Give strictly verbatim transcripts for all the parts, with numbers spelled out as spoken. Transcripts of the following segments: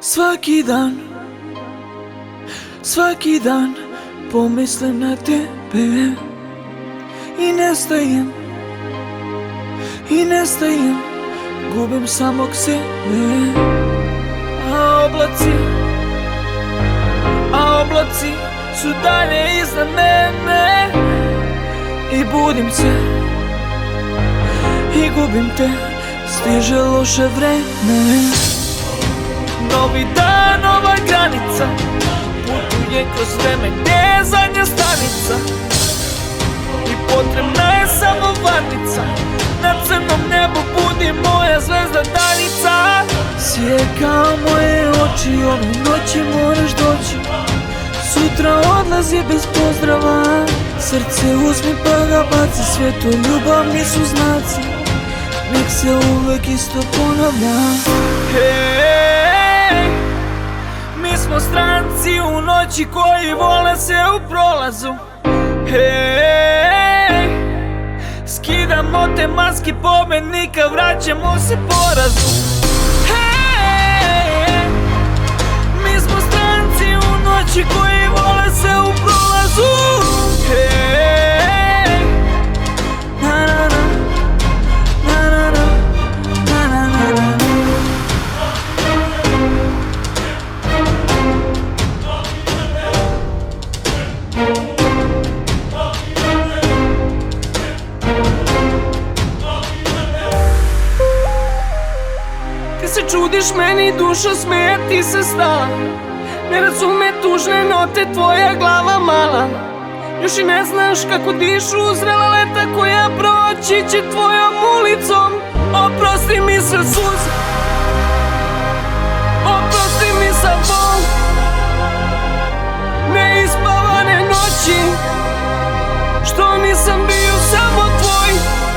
Svaki dan, svaki dan pomislim na tebe i nestajem, i nestajem, gubim samog sebe. A oblaci, a oblaci su dalje iza mene i budim se i gubim te, stiže loše vreme. Novi dan, nova granica, putuje kroz vreme, gdje je zadnja stanica i potrebna je samo varnica. Na crnom nebu budi moja zvezda daljica. Sjeka moje oči, ove noći moraš doći, sutra odlazi bez pozdrava. Srce uzmi pa ga baci, sve to ljubavni su znaci, nek se uvek isto ponavlja. Hej, mi smo stranci u noći koji vole se u prolazu. Hej, skidamo te maske pobednika, vraćamo se porazu. Hej, mi smo stranci u noći koji vole se u prolazu. Hej, na na na, na na na, na na na na. Kad se čudiš meni, duša smeje ti se stala, ne razume tužne note tvoja glava mala. Još i ne znaš kako dišu zrela leta koja proći će tvojom ulicom. Oprosti mi sve suze, oprosti mi sa bol, neispavane noći, što nisam bio samo tvoj.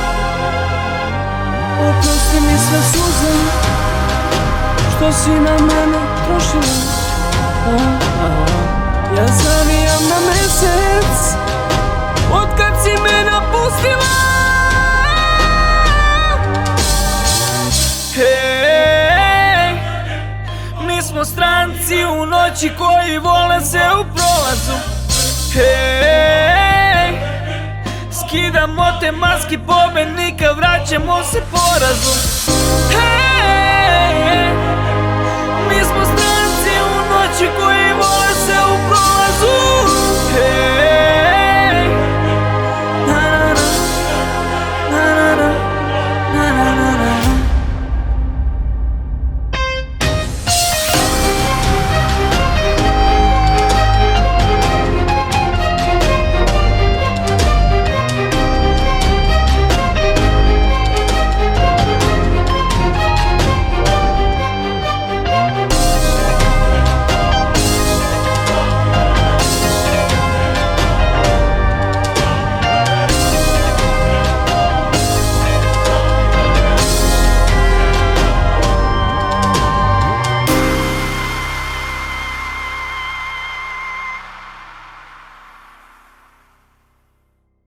Oprosti mi sve suze, što si na mene trošila. Ja zavijam na mesec otkad si me napustila. Hej, mi smo stranci u noći koji vole se u prolazu. Hej, skidamo te maske pobednika, vraćamo se porazu. Hej,